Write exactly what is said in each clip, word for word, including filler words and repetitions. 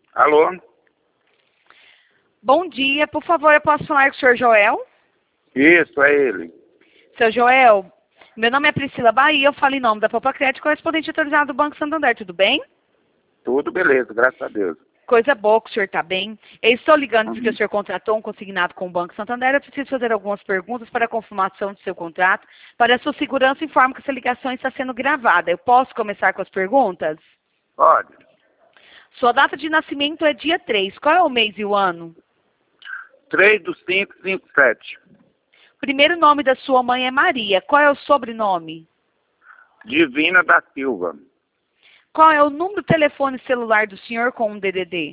Alô? Bom dia, por favor, eu posso falar com o senhor Joel? Isso, é ele. Seu Joel, meu nome é Priscila Bahia, eu falo em nome da Popa Crédito, correspondente autorizado do Banco Santander, tudo bem? Tudo beleza, graças a Deus. Coisa boa que o senhor está bem. Eu estou ligando porque Uhum. o senhor contratou um consignado com o Banco Santander. Eu preciso fazer algumas perguntas para a confirmação do seu contrato. Para a sua segurança, informo que essa ligação está sendo gravada. Eu posso começar com as perguntas? Pode. Sua data de nascimento é dia três. Qual é o mês e o ano? três do cinco, cinco sete. Primeiro nome da sua mãe é Maria. Qual é o sobrenome? Divina da Silva. Qual é o número do telefone celular do senhor com um D D D?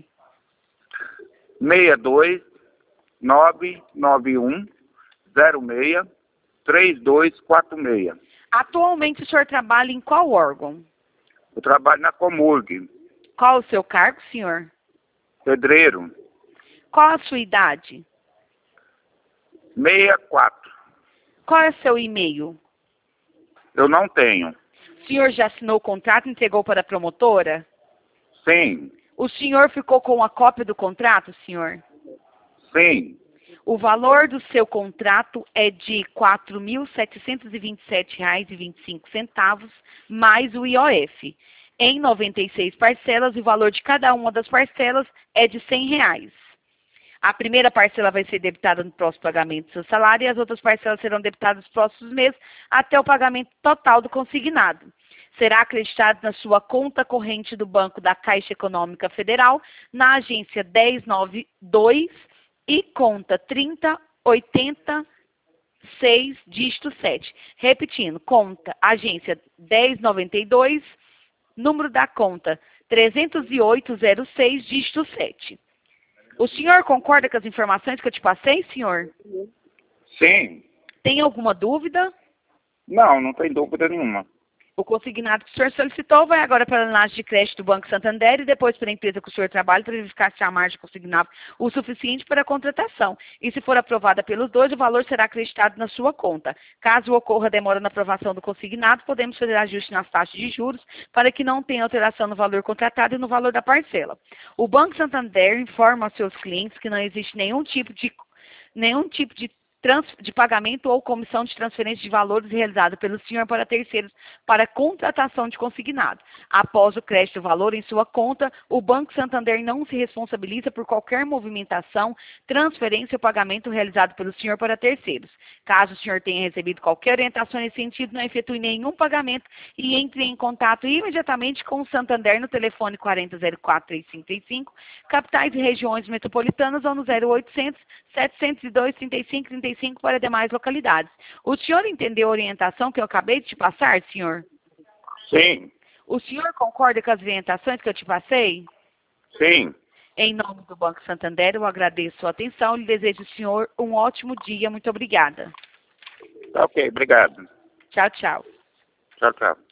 seis dois nove nove um zero seis três dois quatro seis. Atualmente o senhor trabalha em qual órgão? Eu trabalho na Comurg. Qual o seu cargo, senhor? Pedreiro. Qual a sua idade? sessenta e quatro. Qual é o seu e-mail? Eu não tenho. O senhor já assinou o contrato e entregou para a promotora? Sim. O senhor ficou com a cópia do contrato, senhor? Sim. O valor do seu contrato é de quatro mil setecentos e vinte e sete reais e vinte e cinco centavos, mais o I O F. Em noventa e seis parcelas, o valor de cada uma das parcelas é de cem reais. A primeira parcela vai ser debitada no próximo pagamento do seu salário e as outras parcelas serão debitadas nos próximos meses até o pagamento total do consignado. Será acreditado na sua conta corrente do Banco da Caixa Econômica Federal, na agência dez noventa e dois e conta trinta oitenta seis, dígito sete. Repetindo, conta agência dez noventa e dois, número da conta trezentos e oito zero seis, dígito sete. O senhor concorda com as informações que eu te passei, senhor? Sim. Tem alguma dúvida? Não, não tem dúvida nenhuma. O consignado que o senhor solicitou vai agora para a análise de crédito do Banco Santander e depois para a empresa que o senhor trabalha para verificar se a margem consignada o suficiente para a contratação. E se for aprovada pelos dois, o valor será acreditado na sua conta. Caso ocorra demora na aprovação do consignado, podemos fazer ajuste nas taxas de juros para que não tenha alteração no valor contratado e no valor da parcela. O Banco Santander informa aos seus clientes que não existe nenhum tipo de, nenhum tipo de de pagamento ou comissão de transferência de valores realizada pelo senhor para terceiros para contratação de consignado. Após o crédito do valor em sua conta, o Banco Santander não se responsabiliza por qualquer movimentação, transferência ou pagamento realizado pelo senhor para terceiros. Caso o senhor tenha recebido qualquer orientação nesse sentido, não efetue nenhum pagamento e entre em contato imediatamente com o Santander no telefone quarenta zero quatro, três cinco três cinco, capitais e regiões metropolitanas ou no zero oitocentos, setecentos e dois, trinta e cinco, trinta e cinco para demais localidades. O senhor entendeu a orientação que eu acabei de te passar, senhor? Sim. O senhor concorda com as orientações que eu te passei? Sim. Em nome do Banco Santander, eu agradeço a sua atenção e desejo ao senhor um ótimo dia. Muito obrigada. Tá ok, obrigado. Tchau, tchau. Tchau, tchau.